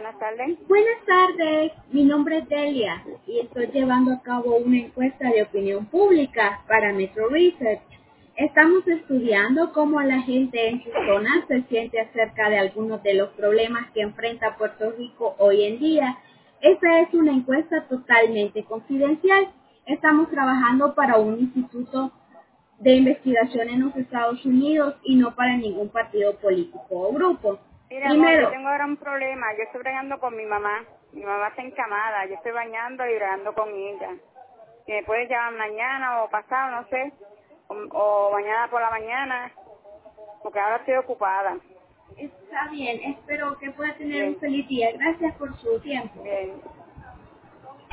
buenas tardes. Buenas tardes, mi nombre es Delia y estoy llevando a cabo una encuesta de opinión pública para Metro Research. Estamos estudiando cómo la gente en su zona se siente acerca de algunos de los problemas que enfrenta Puerto Rico hoy en día. Esta es una encuesta totalmente confidencial. Estamos trabajando para un instituto de investigación en los Estados Unidos y no para ningún partido político o grupo. Mira, amor, yo Primero, tengo ahora un problema. Yo estoy bregando con mi mamá. Mi mamá está encamada. Yo estoy bañando y bregando con ella. Si me puedes llamar mañana o pasado, no sé. O mañana por la mañana. Porque ahora estoy ocupada. está bien, espero que pueda tener un Bien, feliz día. Gracias por su tiempo. bien.